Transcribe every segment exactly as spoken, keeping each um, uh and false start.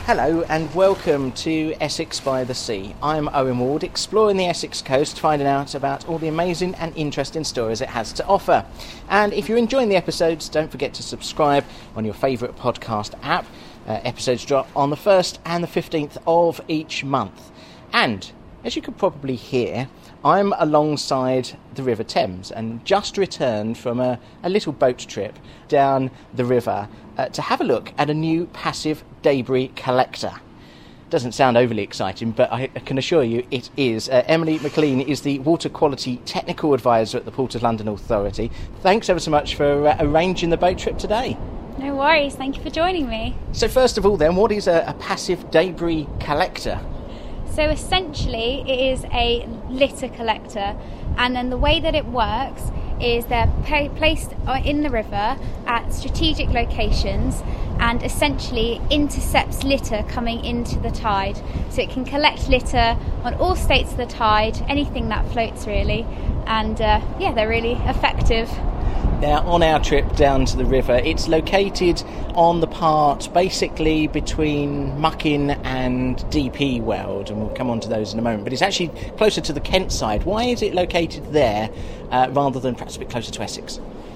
Hello and welcome to Essex by the Sea. I'm Owen Ward, exploring the Essex coast, finding out about all the amazing and interesting stories it has to offer. And if you're enjoying the episodes, don't forget to subscribe on your favourite podcast app. Uh, episodes drop on the first and the fifteenth of each month. And as you could probably hear, I'm alongside the River Thames and just returned from a, a little boat trip down the river uh, to have a look at a new passive debris collector. Doesn't sound overly exciting, but I can assure you it is. Uh, Emily McLean is the Water Quality Technical Advisor at the Port of London Authority. Thanks ever so much for uh, arranging the boat trip today. No worries, thank you for joining me. So first of all then, what is a, a passive debris collector? So essentially it is a litter collector, and then the way that it works is they're pa- placed in the river at strategic locations and essentially intercepts litter coming into the tide. So it can collect litter on all states of the tide, anything that floats really, and uh, yeah, they're really effective. Now, on our trip down to the river, it's located on the part basically between Mucking and D P World, and we'll come on to those in a moment, but it's actually closer to the Kent side. Why is it located there uh, rather than perhaps a bit closer to Essex?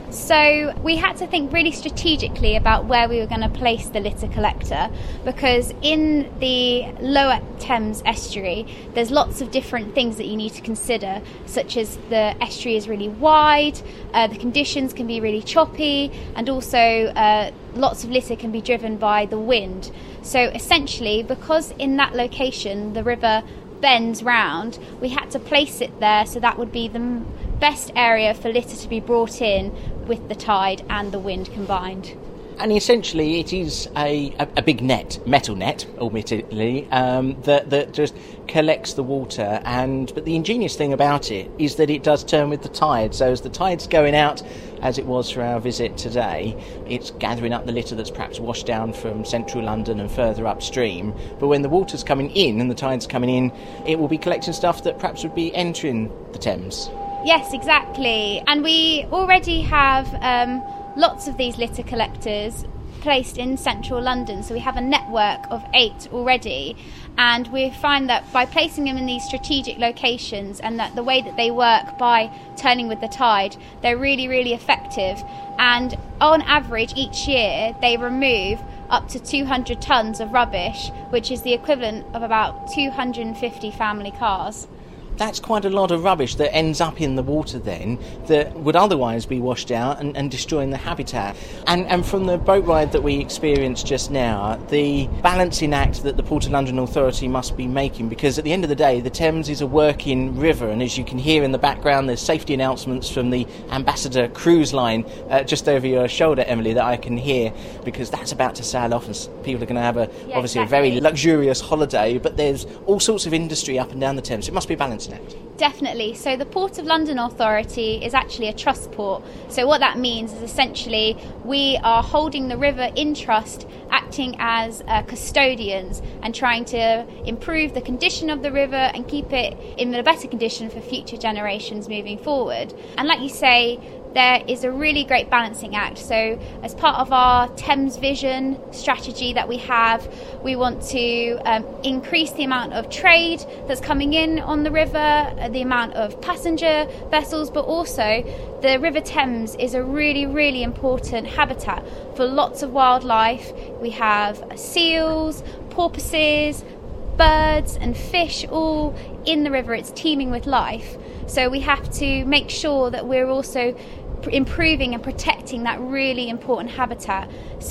So we had to think really strategically about where we were going to place the litter collector, because in the lower Thames estuary there's lots of different things that you need to consider, such as the estuary is really wide, uh, the conditions can be really choppy, and also uh, lots of litter can be driven by the wind. So essentially, because in that location the river bends round, we had to place it there so that would be the best area for litter to be brought in with the tide and the wind combined. And essentially it is a, a, a big net, metal net, admittedly, um, that, that just collects the water. And but the ingenious thing about it is that it does turn with the tide. So as the tide's going out, as it was for our visit today, it's gathering up the litter that's perhaps washed down from central London and further upstream. But when the water's coming in and the tide's coming in, it will be collecting stuff that perhaps would be entering the Thames. Yes, exactly. And we already have um, lots of these litter collectors placed in central London. So we have a network of eight already. And we find that by placing them in these strategic locations, and that the way that they work by turning with the tide, they're really, really effective. And on average, each year, they remove up to two hundred tonnes of rubbish, which is the equivalent of about two hundred fifty family cars. That's quite a lot of rubbish that ends up in the water then that would otherwise be washed out and, and destroying the habitat. And, and from the boat ride that we experienced just now, the balancing act that the Port of London Authority must be making, because at the end of the day the Thames is a working river, and as you can hear in the background there's safety announcements from the Ambassador cruise line uh, just over your shoulder, Emily, that I can hear, because that's about to sail off and people are going to have a yeah, obviously exactly. a very luxurious holiday, but there's all sorts of industry up and down the Thames. It must be a balancing act. Definitely. So the Port of London Authority is actually a trust port. So what that means is essentially we are holding the river in trust, acting as uh, custodians and trying to improve the condition of the river and keep it in a better condition for future generations moving forward. And like you say, there is a really great balancing act. So as part of our Thames Vision strategy that we have, we want to um, increase the amount of trade that's coming in on the river, the amount of passenger vessels, but also the River Thames is a really, really important habitat for lots of wildlife. We have seals, porpoises, birds and fish all in the river. It's teeming with life. So we have to make sure that we're also improving and protecting that really important habitat.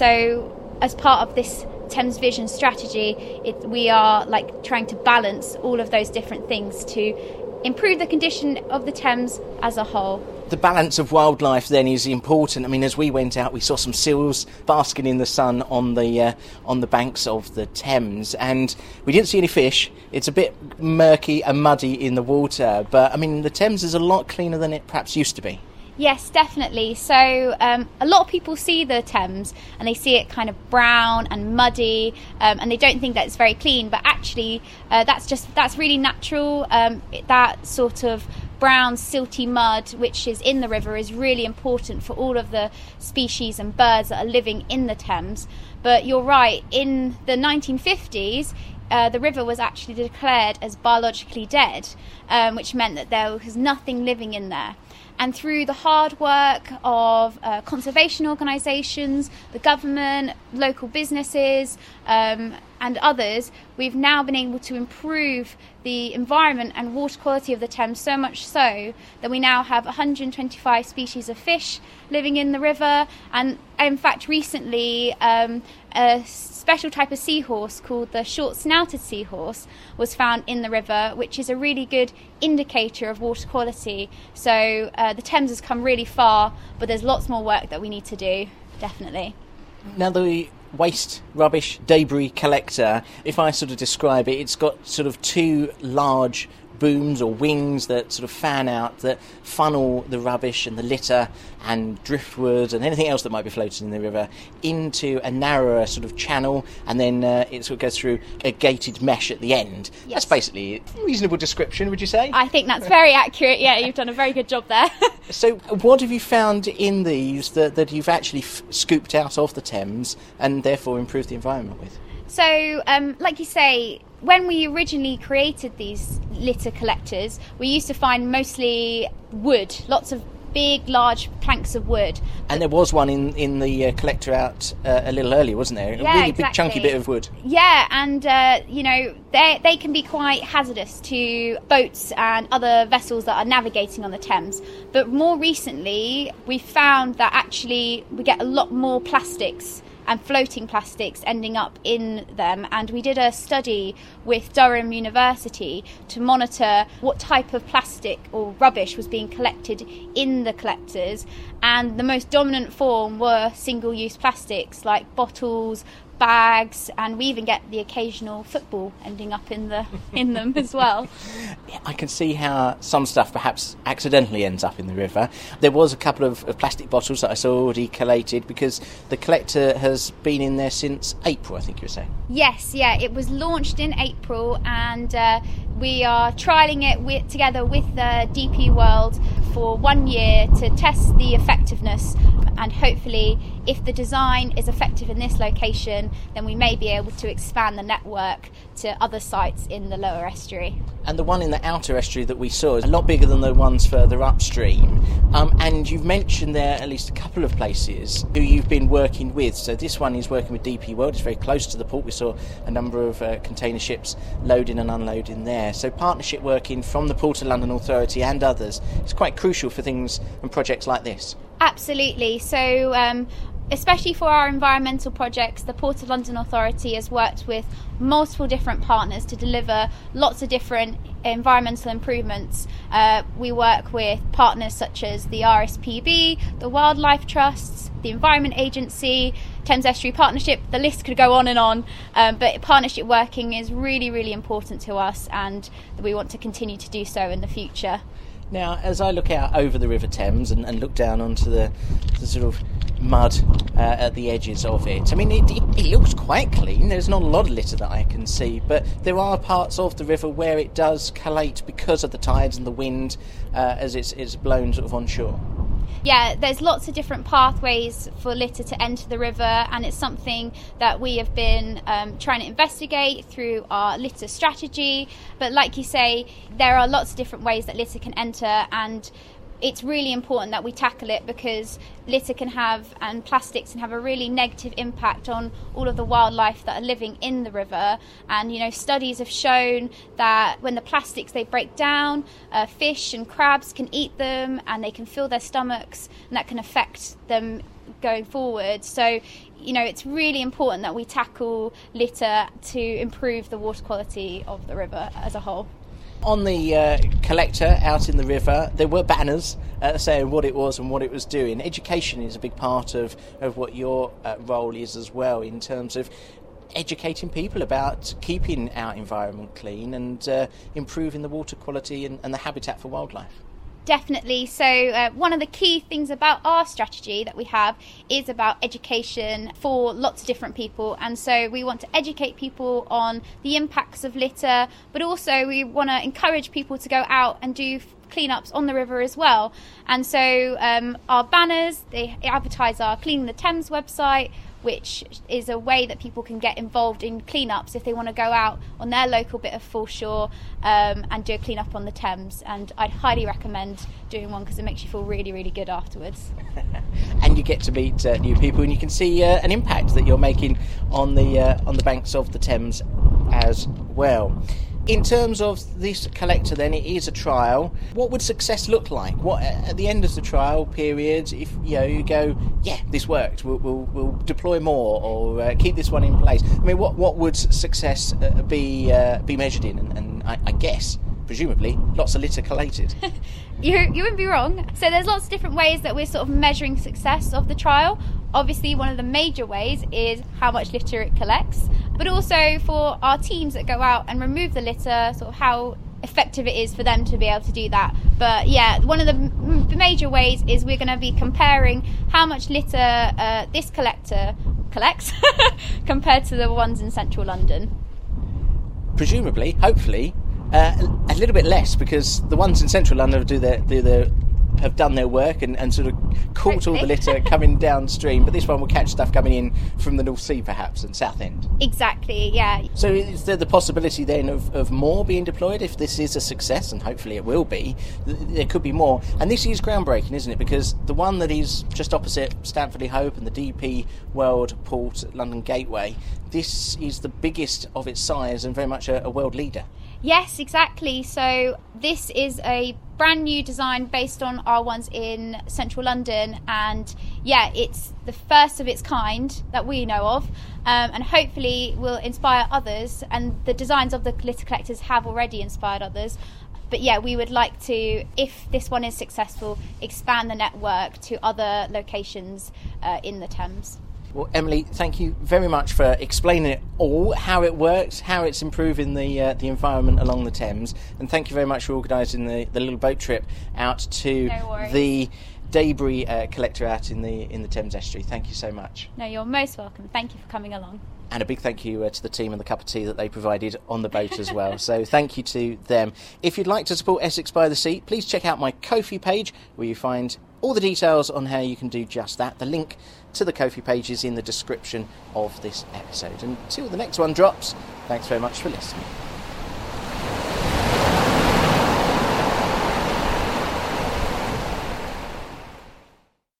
So as part of this Thames Vision strategy, it, we are like trying to balance all of those different things to improve the condition of the Thames as a whole. The balance of wildlife then is important. I mean, as we went out, we saw some seals basking in the sun on the uh, on the banks of the Thames, and we didn't see any fish. It's a bit murky and muddy in the water, but I mean, the Thames is a lot cleaner than it perhaps used to be. Yes, definitely. So um, a lot of people see the Thames and they see it kind of brown and muddy, um, and they don't think that it's very clean. But actually, uh, that's just that's really natural. Um, that sort of brown silty mud which is in the river is really important for all of the species and birds that are living in the Thames. But you're right, in the nineteen fifties uh, the river was actually declared as biologically dead, um, which meant that there was nothing living in there. And through the hard work of uh, conservation organisations, the government, local businesses um, and others, we've now been able to improve the environment and water quality of the Thames, so much so that we now have one hundred twenty-five species of fish living in the river. And in fact, recently um, a special type of seahorse called the short-snouted seahorse was found in the river, which is a really good indicator of water quality. So uh, the Thames has come really far, but there's lots more work that we need to do, definitely. Now, the waste, rubbish, debris collector, if I sort of describe it, it's got sort of two large booms or wings that sort of fan out, that funnel the rubbish and the litter and driftwood and anything else that might be floating in the river into a narrower sort of channel, and then uh, it sort of goes through a gated mesh at the end. Yes. That's basically a reasonable description, would you say? I think that's very accurate. Yeah, you've done a very good job there. So what have you found in these that, that you've actually f- scooped out of the Thames and therefore improved the environment with? So, um, like you say, when we originally created these litter collectors, we used to find mostly wood, lots of big, large planks of wood. And there was one in, in the uh, collector out uh, a little earlier, wasn't there? Yeah, a really exactly. big chunky bit of wood. Yeah, and, uh, you know, they they can be quite hazardous to boats and other vessels that are navigating on the Thames. But more recently, we found that actually we get a lot more plastics and floating plastics ending up in them, and we did a study with Durham University to monitor what type of plastic or rubbish was being collected in the collectors, and the most dominant form were single-use plastics like bottles, bags, and we even get the occasional football ending up in the in them as well. I can see how some stuff perhaps accidentally ends up in the river. There was a couple of, of plastic bottles that I saw already collated, because the collector has been in there since April, I think you were saying. Yes, yeah, it was launched in April, and uh, we are trialling it with, together with the D P World for one year to test the effectiveness, and hopefully if the design is effective in this location, then we may be able to expand the network to other sites in the lower estuary. And the one in the outer estuary that we saw is a lot bigger than the ones further upstream. Um, and you've mentioned there at least a couple of places who you've been working with. So this one is working with D P World. It's very close to the port. We saw a number of uh, container ships loading and unloading there. So partnership working from the Port of London Authority and others is quite crucial for things and projects like this. Absolutely. So um, especially for our environmental projects, the Port of London Authority has worked with multiple different partners to deliver lots of different environmental improvements. Uh, we work with partners such as the R S P B, the Wildlife Trusts, the Environment Agency, Thames Estuary Partnership. The list could go on and on, um, but partnership working is really, really important to us, and we want to continue to do so in the future. Now, as I look out over the River Thames and, and look down onto the, the sort of mud uh, at the edges of it, I mean, it, it, it looks quite clean. There's not a lot of litter that I can see, but there are parts of the river where it does collate because of the tides and the wind uh, as it's, it's blown sort of onshore. Yeah, there's lots of different pathways for litter to enter the river, and it's something that we have been um, trying to investigate through our litter strategy. But like you say, there are lots of different ways that litter can enter, and it's really important that we tackle it, because litter can have, and plastics can have, a really negative impact on all of the wildlife that are living in the river. And, you know, studies have shown that when the plastics, they break down, uh, fish and crabs can eat them and they can fill their stomachs, and that can affect them going forward. So, you know, it's really important that we tackle litter to improve the water quality of the river as a whole. On the uh, collector out in the river, there were banners uh, saying what it was and what it was doing. Education is a big part of, of what your uh, role is as well, in terms of educating people about keeping our environment clean and uh, improving the water quality and, and the habitat for wildlife. Definitely. So uh, one of the key things about our strategy that we have is about education for lots of different people, and so we want to educate people on the impacts of litter, but also we want to encourage people to go out and do cleanups on the river as well. And so um, our banners, they advertise our Cleaning the Thames website, which is a way that people can get involved in cleanups if they want to go out on their local bit of foreshore um, and do a cleanup on the Thames. And I'd highly recommend doing one because it makes you feel really, really good afterwards. And you get to meet uh, new people, and you can see uh, an impact that you're making on the uh, on the banks of the Thames as well. In terms of this collector then, it is a trial. What would success look like? What at the end of the trial period, if you know you go, yeah, this worked, we'll, we'll, we'll deploy more, or uh, keep this one in place. I mean, what what would success uh, be uh, be measured in? And, and I, I guess, presumably, lots of litter collated. you you wouldn't be wrong. So there's lots of different ways that we're sort of measuring success of the trial. Obviously, one of the major ways is how much litter it collects, but also for our teams that go out and remove the litter, sort of how effective it is for them to be able to do that. But yeah, one of the m- major ways is we're going to be comparing how much litter uh, this collector collects compared to the ones in central London. Presumably, hopefully, uh, a little bit less, because the ones in central London do their do their have done their work and, and sort of caught Hopefully. all the litter coming downstream, but this one will catch stuff coming in from the North Sea perhaps and Southend. Exactly, yeah. So is there the possibility then of, of more being deployed if this is a success, and hopefully it will be? There could be more, and this is groundbreaking, isn't it? Because the one that is just opposite Stamford Hope and the D P World Port at London Gateway, this is the biggest of its size and very much a, a world leader. Yes, exactly. So this is a brand new design based on our ones in central London, and yeah, it's the first of its kind that we know of, um, and hopefully will inspire others, and the designs of the litter collectors have already inspired others. But yeah, we would like to, if this one is successful, expand the network to other locations uh, in the Thames. Well, Emily, thank you very much for explaining it all, how it works, how it's improving the uh, the environment along the Thames, and thank you very much for organising the, the little boat trip out to No the debris uh, collector out in the in the Thames estuary. Thank you so much. No, you're most welcome. Thank you for coming along. And a big thank you uh, to the team and the cup of tea that they provided on the boat as well. So thank you to them. If you'd like to support Essex by the Sea, please check out my Ko-fi page, where you find all the details on how you can do just that. The link to the Ko-fi page is in the description of this episode. Until the next one drops, thanks very much for listening.